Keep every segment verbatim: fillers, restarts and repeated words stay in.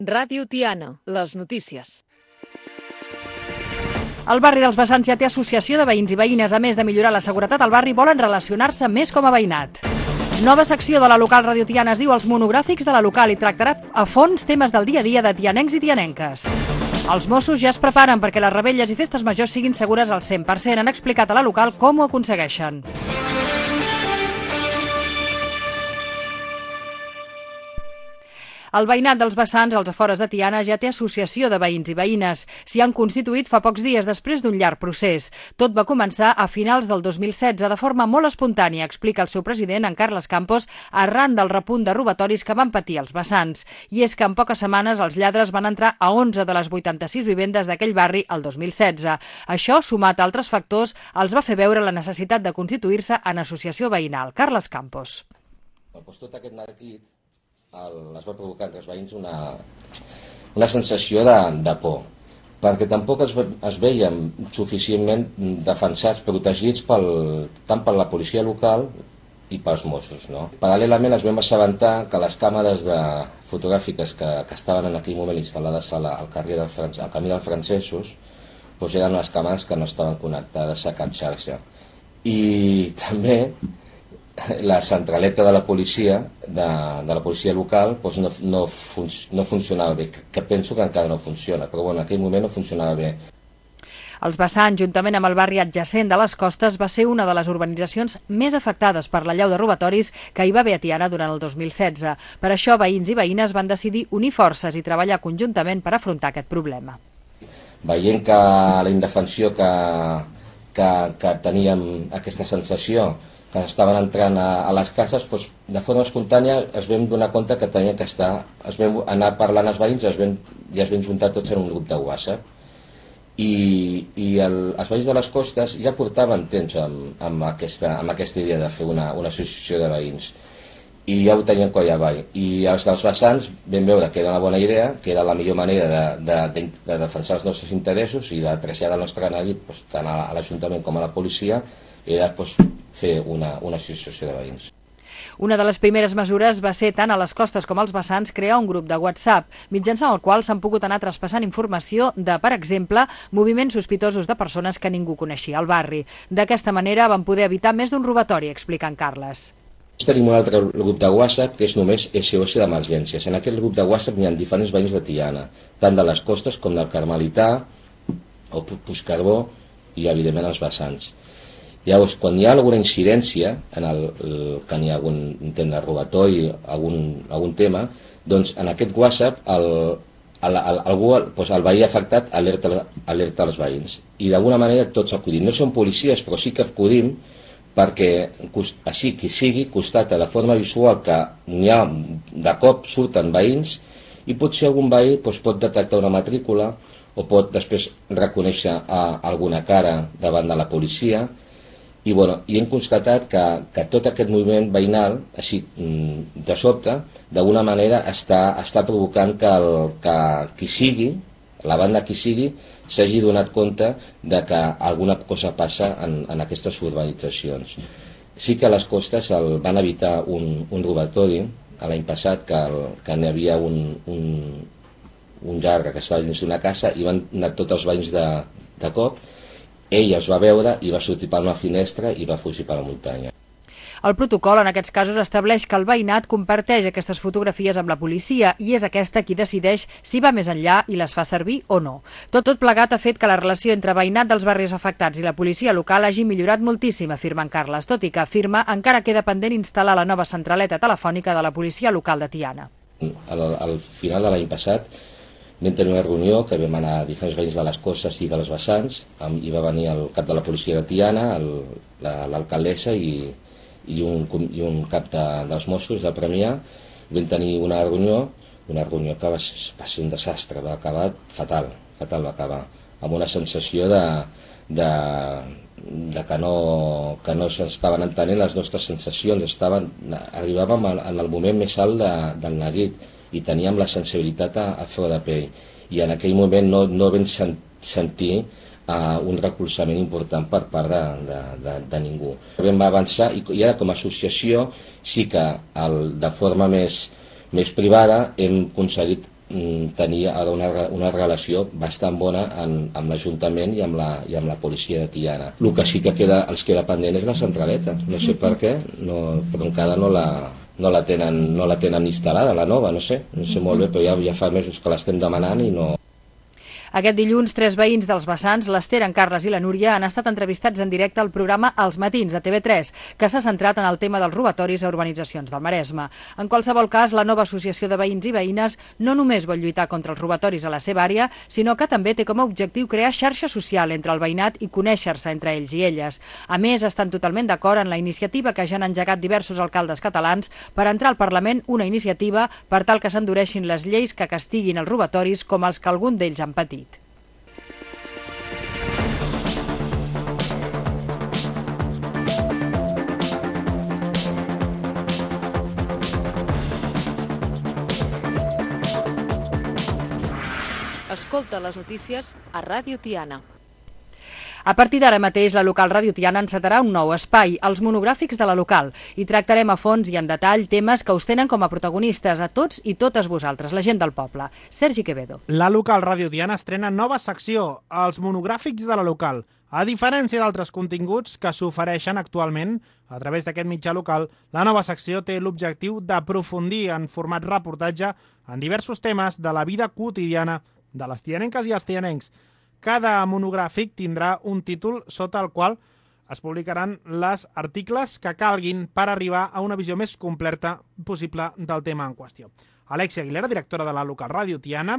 Ràdio Tiana, les notícies. El barri dels Vessants ja té associació de veïns i veïnes. A més de millorar la seguretat al barri, volen relacionar-se més com a veïnat. Nova secció de la local Ràdio Tiana es diu Els monogràfics de la local i tractarà a fons temes del dia a dia de tianencs i tianenques. Els Mossos ja es preparen perquè les revetlles i festes majors siguin segures al cent per cent. Han explicat a la local com ho aconsegueixen. El veïnat dels Vessants, als afores de Tiana, ja té associació de veïns i veïnes. S'hi han constituït fa pocs dies després d'un llarg procés. Tot va començar a finals del dos mil setze de forma molt espontània, explica el seu president, en Carles Campos, arran del repunt de robatoris que van patir els Vessants. I és que en poques setmanes els lladres van entrar a onze de les vuitanta-sis vivendes d'aquell barri el dos mil setze. Això, sumat a altres factors, els va fer veure la necessitat de constituir-se en associació veïnal. Carles Campos. Doncs tot aquest neguit El, es va provocar entre els veïns una, una sensació de, de por, perquè tampoc es, es veien suficientment defensats, protegits pel, tant per la policia local i pels Mossos. No? Paral·lelament es vam assabentar que les càmeres de fotogràfiques que, que estaven en aquell moment instal·lades a la, al, carrer del, al camí dels Francesos doncs eren les càmeres que no estaven connectades a cap xarxa. I també la centraleta de la policia de, de la policia local doncs no, no, fun, no funcionava bé, que, que penso que encara no funciona, però bueno, en aquell moment no funcionava bé. Els Vessants, juntament amb el barri adjacent de les Costes, va ser una de les urbanitzacions més afectades per l'allau de robatoris que hi va haver a Tiana durant el dos mil setze. Per això, veïns i veïnes van decidir unir forces i treballar conjuntament per afrontar aquest problema. Veient que la indefensió que, que, que teníem aquesta sensació que estaven entrant a, a les cases, doncs, de forma espontània es vam donar compte que tenia que estar, es vam anar parlant als veïns i es vam, i es vam juntar tots en un grup de WhatsApp. I, i el, els veïns de les Costes ja portaven temps amb, amb, aquesta, amb aquesta idea de fer una, una associació de veïns i ja ho tenien coll avall. I els dels Vessants vam veure que era una bona idea, que era la millor manera de, de, de, de defensar els nostres interessos i de traslladar el nostre neguit doncs, tant a l'Ajuntament com a la policia, era doncs, fer una, una associació de veïns. Una de les primeres mesures va ser, tant a les Costes com als Vessants, crear un grup de WhatsApp, mitjançant el qual s'han pogut anar traspassant informació de, per exemple, moviments sospitosos de persones que ningú coneixia al barri. D'aquesta manera van poder evitar més d'un robatori, explica en Carles. Tenim un altre grup de WhatsApp que és només S O S d'emergències. En aquest grup de WhatsApp hi ha diferents veïns de Tiana, tant de les Costes com del Carmelità o Puigcardó i, evidentment, els Vessants. Llavors, quan hi ha alguna incidència, en el, el, que hi ha algun intent de robatori, algun, algun tema, doncs en aquest WhatsApp el, el, el, algú, doncs el veí afectat alerta, alerta als veïns. I d'alguna manera tots acudim. No som policies, però sí que acudim perquè així qui sigui constata de forma visual que n'hi ha, de cop surten veïns i potser algun veí doncs, pot detectar una matrícula o pot després reconèixer a, alguna cara davant de la policia. I, bueno, i hem constatat que, que tot aquest moviment veïnal, així de sobte, d'alguna manera està, està provocant que, el, que qui sigui, la banda qui sigui, s'hagi donat compte de que alguna cosa passa en, en aquestes urbanitzacions. Sí que a les Costes el van evitar un, un robatori l'any passat, que, el, que n'hi havia un, un, un lladre que estava dins d'una casa i van anar tots els veïns de, de cop. Ell es va veure i va sortir per una finestra i va fugir per la muntanya. El protocol en aquests casos estableix que el veïnat comparteix aquestes fotografies amb la policia i és aquesta qui decideix si va més enllà i les fa servir o no. Tot tot plegat ha fet que la relació entre veïnat dels barris afectats i la policia local hagi millorat moltíssim, afirma en Carles, tot i que afirma encara queda pendent instal·lar la nova centraleta telefònica de la policia local de Tiana. Al, al final de l'any passat vam tenir una reunió que vam anar a diferents veïns de les Costes i dels Vessants, hi va venir el cap de la policia de Tiana, l'alcaldessa i, i, un, i un cap de, dels Mossos de Premià. Vam tenir una reunió, una reunió que va ser, va ser un desastre, va acabar fatal, fatal va acabar, amb una sensació de, de, de que no, que no s'estaven entenent les nostres sensacions, estaven, arribàvem en el moment més alt de, del neguit, i teníem la sensibilitat a, a flor de pell. I en aquell moment no, no vam sen, sentir uh, un recolzament important per part de, de, de, de ningú. Vam avançar i, i ara com a associació sí que el, de forma més, més privada hem aconseguit tenia una, una relació bastant bona en, amb l'Ajuntament i, amb la, i amb la policia de Tiana. El que sí que queda, els queda pendent és la centraleta, no sé per què, no, però encara no la, no la tenen, no la tenen instal·lada, la nova, no sé, no sé molt bé, però ja, ja fa mesos que l'estem demanant i no... Aquest dilluns, tres veïns dels vessants, l'Ester, en Carles i la Núria, han estat entrevistats en directe al programa Els Matins de T V tres, que s'ha centrat en el tema dels robatoris a urbanitzacions del Maresme. En qualsevol cas, la nova associació de veïns i veïnes no només vol lluitar contra els robatoris a la seva àrea, sinó que també té com a objectiu crear xarxa social entre el veïnat i conèixer-se entre ells i elles. A més, estan totalment d'acord en la iniciativa que ja han engegat diversos alcaldes catalans per entrar al Parlament una iniciativa per tal que s'endureixin les lleis que castiguin els robatoris com els que algun d'ells han patit. Escolta les notícies a Ràdio Tiana. A partir d'ara mateix, la local Ràdio Tiana encetarà un nou espai, els monogràfics de la local, i tractarem a fons i en detall temes que us tenen com a protagonistes a tots i totes vosaltres, la gent del poble. Sergi Quevedo. La local Ràdio Tiana estrena nova secció, els monogràfics de la local. A diferència d'altres continguts que s'ofereixen actualment a través d'aquest mitjà local, la nova secció té l'objectiu d'aprofundir en format reportatge en diversos temes de la vida quotidiana de les tianenques i els tianencs. Cada monogràfic tindrà un títol sota el qual es publicaran els articles que calguin per arribar a una visió més completa possible del tema en qüestió. Alexia Aguilera, directora de la local Ràdio Tiana,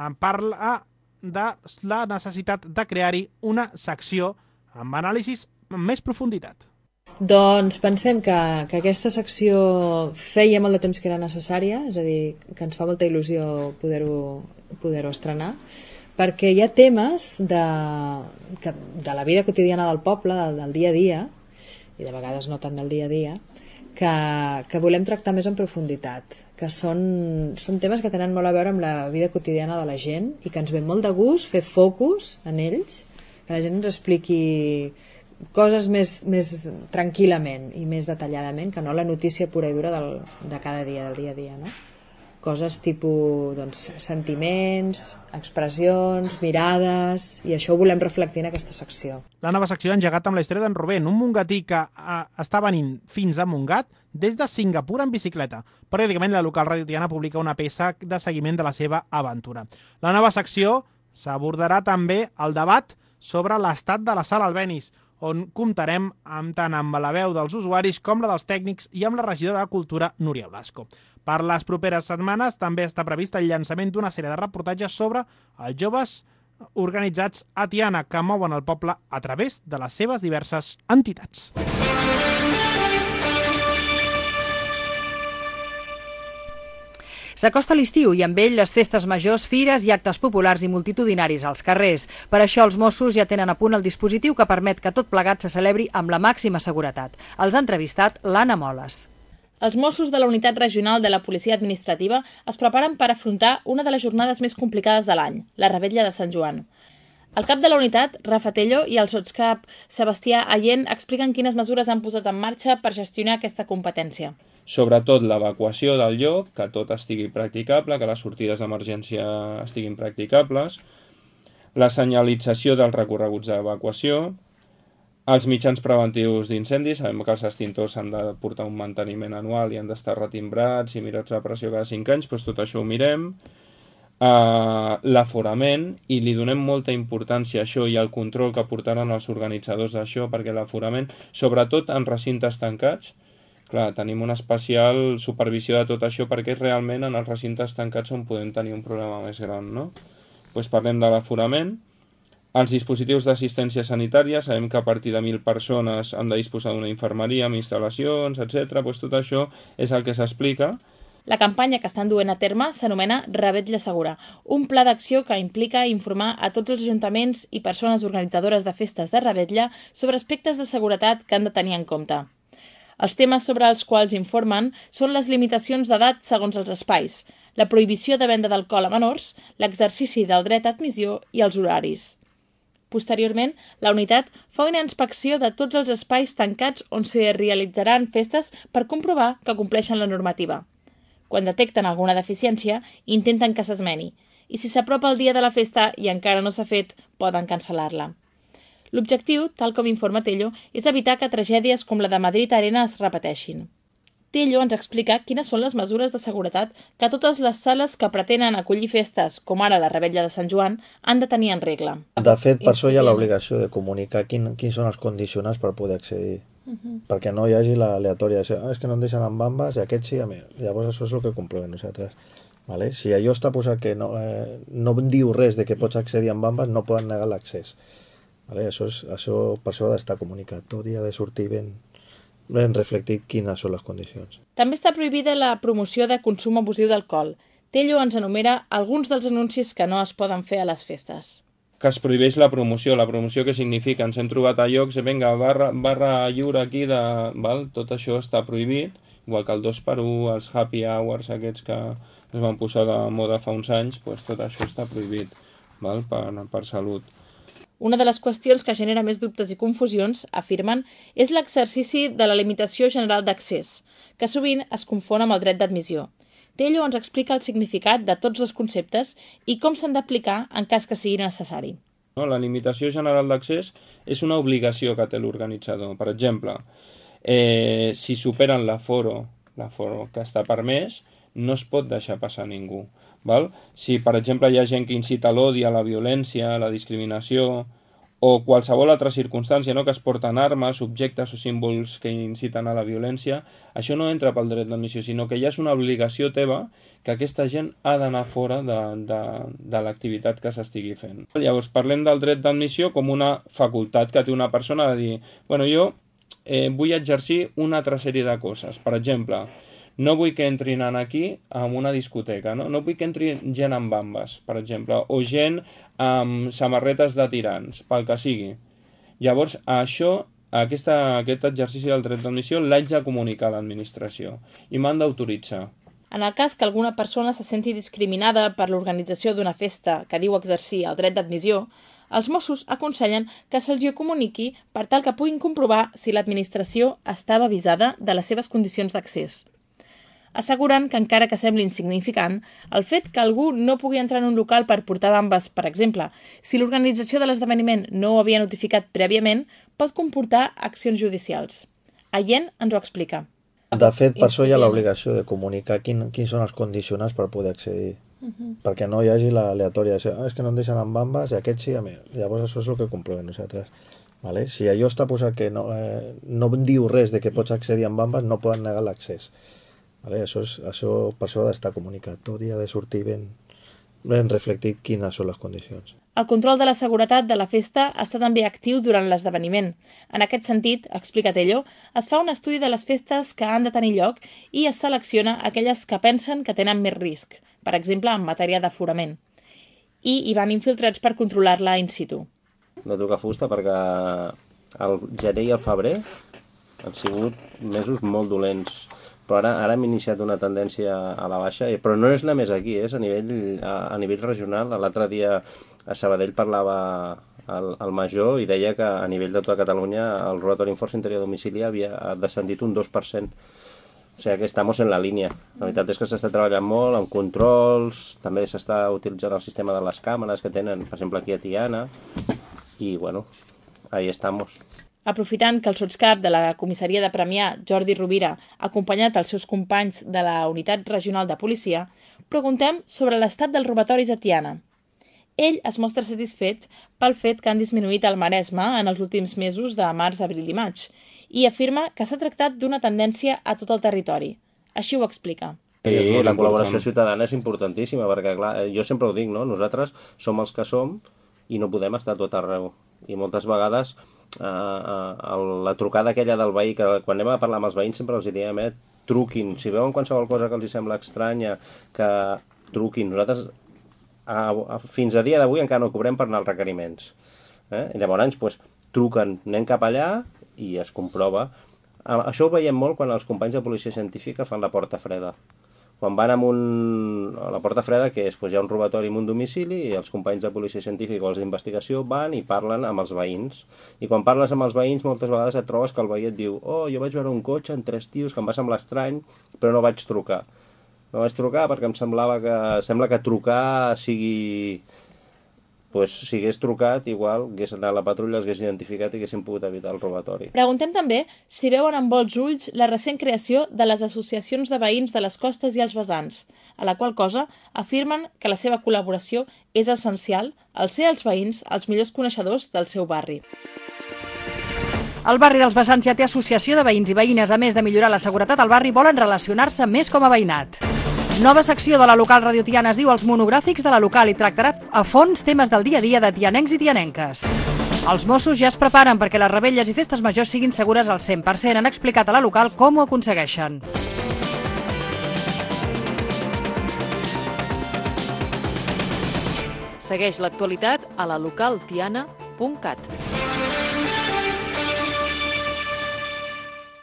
parla de la necessitat de crear-hi una secció amb anàlisis amb més profunditat. Doncs pensem que, que aquesta secció feia molt de temps que era necessària, és a dir, que ens fa molta il·lusió poder-ho poder-ho estrenar, perquè hi ha temes de, que, de la vida quotidiana del poble, del, del dia a dia, i de vegades no tant del dia a dia, que, que volem tractar més en profunditat, que són, són temes que tenen molt a veure amb la vida quotidiana de la gent i que ens ve molt de gust fer focus en ells, que la gent ens expliqui coses més, més tranquil·lament i més detalladament, que no la notícia pura i dura del, de cada dia, del dia a dia, no? Coses tipus doncs, sentiments, expressions, mirades, i això ho volem reflectir en aquesta secció. La nova secció ha engegat amb la història d'en Rubén, un mongatí que eh, està venint fins a Montgat des de Singapur en bicicleta. Periòdicament la local Ràdio Tiana publica una peça de seguiment de la seva aventura. La nova secció s'abordarà també el debat sobre l'estat de la sala Albéniz, on comptarem amb, tant amb la veu dels usuaris com la dels tècnics i amb la regidora de Cultura, Núria Blasco. Per les properes setmanes també està previst el llançament d'una sèrie de reportatges sobre els joves organitzats a Tiana que mouen el poble a través de les seves diverses entitats. S'acosta l'estiu i amb ell les festes majors, fires i actes populars i multitudinaris als carrers. Per això els Mossos ja tenen a punt el dispositiu que permet que tot plegat se celebri amb la màxima seguretat. Els ha entrevistat l'Anna Moles. Els Mossos de la Unitat Regional de la Policia Administrativa es preparen per afrontar una de les jornades més complicades de l'any, la Revetlla de Sant Joan. El cap de la unitat, Rafa Tello, i el sotscap Sebastià Allent expliquen quines mesures han posat en marxa per gestionar aquesta competència. Sobretot l'evacuació del lloc, que tot estigui practicable, que les sortides d'emergència estiguin practicables, la senyalització dels recorreguts d'evacuació, els mitjans preventius d'incendis, sabem que els extintors han de portar un manteniment anual i han d'estar retimbrats i mirats la pressió cada cinc anys, doncs tot això ho mirem. Uh, l'aforament, i li donem molta importància a això i al control que portaran els organitzadors d'això, perquè l'aforament, sobretot en recintes tancats, clar, tenim una especial supervisió de tot això perquè és realment en els recintes tancats on podem tenir un problema més gran, no? Pues parlem de l'aforament. Els dispositius d'assistència sanitària, sabem que a partir de mil persones han de disposar d'una infermeria amb instal·lacions, etcètera. Pues tot això és el que s'explica. La campanya que estan duent a terme s'anomena Revetlla Segura, un pla d'acció que implica informar a tots els ajuntaments i persones organitzadores de festes de revetlla sobre aspectes de seguretat que han de tenir en compte. Els temes sobre els quals informen són les limitacions d'edat segons els espais, la prohibició de venda d'alcohol a menors, l'exercici del dret a admissió i els horaris. Posteriorment, la unitat fa una inspecció de tots els espais tancats on s'hi realitzaran festes per comprovar que compleixen la normativa. Quan detecten alguna deficiència, intenten que s'esmeni. I si s'apropa el dia de la festa i encara no s'ha fet, poden cancel·lar-la. L'objectiu, tal com informa Tello, és evitar que tragèdies com la de Madrid Arena es repeteixin. Tello ens explica quines són les mesures de seguretat que totes les sales que pretenen acollir festes, com ara la Revetlla de Sant Joan, han de tenir en regla. De fet, per això hi ha l'obligació de comunicar quin, quins són els condicionants per poder accedir. Uh-huh. Perquè no hi hagi l'aleatòria. Ah, és que no em deixen amb bambes i aquest sí, a mi. Llavors això és el que comprovem nosaltres. Vale? Si allò està posat que no, eh, no diu res de que pots accedir amb bambes, no poden negar l'accés. Vale? Això, és, això per això ha d'estar comunicat tot i ha de sortir ben, ben reflectit quines són les condicions. També està prohibida la promoció de consum abusiu d'alcohol. Tello ens enumera alguns dels anuncis que no es poden fer a les festes. Que es prohibeix la promoció. La promoció què significa? Ens hem trobat a llocs, vinga, barra, barra lliure aquí, de, val? Tot això està prohibit, igual que el dos per u, els happy hours aquests que es van posar de moda fa uns anys, doncs tot això està prohibit, val? Per, per salut. Una de les qüestions que genera més dubtes i confusions, afirmen, és l'exercici de la limitació general d'accés, que sovint es confon amb el dret d'admissió. Tello ens explica el significat de tots els conceptes i com s'han d'aplicar en cas que sigui necessari. No, la limitació general d'accés és una obligació que té l'organitzador. Per exemple, eh, si superen l'aforo, l'aforo que està permès, no es pot deixar passar ningú. Val? Si, per exemple, hi ha gent que incita a l'odi, a la violència, a la discriminació, o qualsevol altra circumstància, no? Que es porten armes, objectes o símbols que inciten a la violència, això no entra pel dret d'admissió, sinó que ja és una obligació teva que aquesta gent ha d'anar fora de, de, de l'activitat que s'estigui fent. Llavors, parlem del dret d'admissió com una facultat que té una persona de dir, bueno, jo eh, vull exercir una altra sèrie de coses. Per exemple, no vull que entrin aquí en una discoteca, no? No vull que entrin gent amb bambes, per exemple, o gent amb samarretes de tirants, pel que sigui. Llavors, això, aquesta, aquest exercici del dret d'admissió l'haig de comunicar a l'administració i m'han d'autoritzar. En el cas que alguna persona se senti discriminada per l'organització d'una festa que diu exercir el dret d'admissió, els Mossos aconsellen que se'ls hi comuniqui per tal que puguin comprovar si l'administració estava avisada de les seves condicions d'accés. Asseguren que, encara que sembli insignificant, el fet que algú no pugui entrar en un local per portar bambes, per exemple, si l'organització de l'esdeveniment no ho havia notificat prèviament, pot comportar accions judicials. Allen ens ho explica. De fet, per això hi ha l'obligació de comunicar quin, quins són els condicionants per poder accedir. Uh-huh. Perquè no hi hagi l'aleatòria. Ah, és que no em deixen amb bambes i aquest sí, a mi. Llavors això és el que comprovem nosaltres. Vale? Si allò està posat que no, eh, no diu res de que pots accedir amb bambes, no poden negar l'accés. Vale? Això, és, això per això ha d'estar comunicat tot i ha de sortir ben, ben reflectit quines són les condicions. El control de la seguretat de la festa està també actiu durant l'esdeveniment. En aquest sentit, explica Tello, es fa un estudi de les festes que han de tenir lloc i es selecciona aquelles que pensen que tenen més risc, per exemple en matèria d'aforament, i hi van infiltrats per controlar-la in situ. No toca fusta perquè el gener i el febrer han sigut mesos molt dolents. Però ara, ara hem iniciat una tendència a la baixa, però no és només aquí, és a nivell, a, a nivell regional. L'altre dia a Sabadell parlava el, el major i deia que a nivell de tota Catalunya el robatori en força interior a domicili havia descendit un dos per cent. O sigui que estem en la línia. La veritat és que s'està treballant molt amb controls, també s'està utilitzant el sistema de les càmeres que tenen, per exemple, aquí a Tiana, i bueno, ahí estamos. Aprofitant que el sotscap de la comissaria de Premià, Jordi Rovira, acompanyat dels seus companys de la Unitat Regional de Policia, preguntem sobre l'estat dels robatoris a Tiana. Ell es mostra satisfet pel fet que han disminuït al Maresme en els últims mesos de març, abril i maig, i afirma que s'ha tractat d'una tendència a tot el territori. Així ho explica. Sí, la col·laboració ciutadana és importantíssima, perquè clar, jo sempre ho dic, no? Nosaltres som els que som i no podem estar tot arreu. I moltes vegades eh, eh, la trucada aquella del veí, que quan anem a parlar amb els veïns sempre els diem, eh, truquin, si veuen qualsevol cosa que els sembla estranya, que truquin. Nosaltres a, a, fins a dia d'avui encara no cobrem per anar als requeriments. Eh? I llavors pues, truquen, anem cap allà i es comprova. Això ho veiem molt quan els companys de policia científica fan la porta freda. Quan van amb un, a la porta freda, que és, doncs hi ha un robatori en un domicili i els companys de policia científica o els d'investigació van i parlen amb els veïns. I quan parles amb els veïns moltes vegades et trobes que el veí et diu oh, jo vaig veure un cotxe amb tres tios que em va semblar estrany, però no vaig trucar. no vaig trucar perquè em semblava que... Sembla que trucar sigui... Pues, si hagués trucat, igual hagués anat a la patrulla, els hagués identificat i haguéssim pogut evitar el robatori. Preguntem també si veuen amb bons ulls la recent creació de les associacions de veïns de les costes i els vessants, a la qual cosa afirmen que la seva col·laboració és essencial al ser els veïns els millors coneixedors del seu barri. El barri dels Vessants ja té associació de veïns i veïnes. A més de millorar la seguretat al barri, volen relacionar-se més com a veïnat. Nova secció de la local Radio Tiana es diu Els monogràfics de la local i tractarà a fons temes del dia a dia de tianencs i tianenques. Els Mossos ja es preparen perquè les revetlles i festes majors siguin segures al cent per cent. Han explicat a la local com ho aconsegueixen. Segueix l'actualitat a la local tiana punt cat.